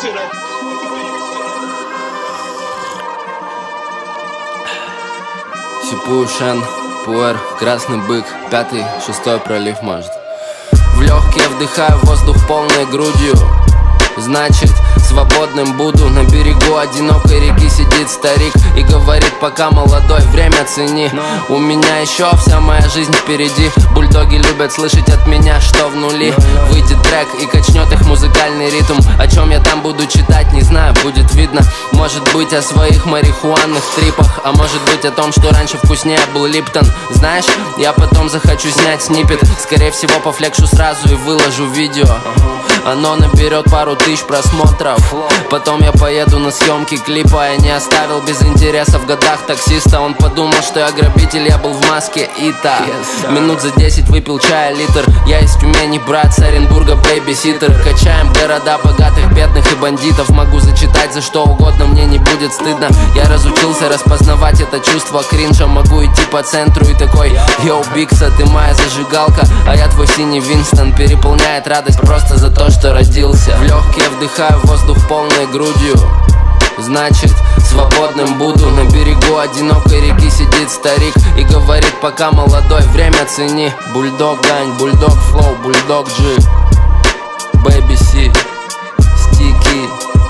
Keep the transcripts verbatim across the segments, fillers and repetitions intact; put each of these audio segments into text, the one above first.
Сипую Шен, Пуэр, Красный бык, пятый, шестой пролив, может. В легкие вдыхаю воздух полной грудью. Значит, свободным буду. На берегу одинокой реки сидит старик и говорит: пока молодой, время цени. У меня еще вся моя жизнь впереди. Бульдоги любят слышать от меня, что в нули. Выйдет трек и качнет их музыкальный ритм. О чем я там буду читать, не знаю, будет видно. Может быть, о своих марихуанных трипах, а может быть, о том, что раньше вкуснее был Липтон. Знаешь, я потом захочу снять сниппет. Скорее всего, пофлекшу сразу и выложу видео. Оно наберет пару тысяч просмотров. Потом я поеду на съемки клипа. Я не оставил без интереса в годах таксиста. Он подумал, что я грабитель, я был в маске Ита. Минут за десять выпил чая литр. Я из Тюмени, брат с Оренбурга, бэйбиситер. Качаем города богатых, бедных и бандитов. Могу зачитать за что угодно, мне не будет стыдно. Я разучился распознавать это чувство кринжа. Могу идти по центру и такой: йоу, Бикса, ты моя зажигалка, а я твой синий Винстон. Переполняет радость просто за то, что родился. В легкие вдыхаю воздух полной грудью. Значит, свободным буду. На берегу одинокой реки сидит старик и говорит: пока молодой, время цени. Бульдог Гань, Бульдог Флоу, Бульдог Джи, Бэйби Си, Стики,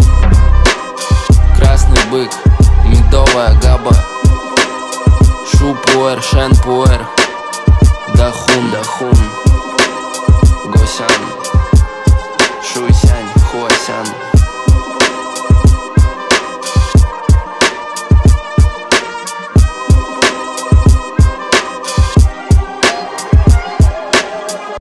Красный бык, Медовая Габа, Шу Пуэр, Шен Пуэр, Дахун, Дахун, Госян.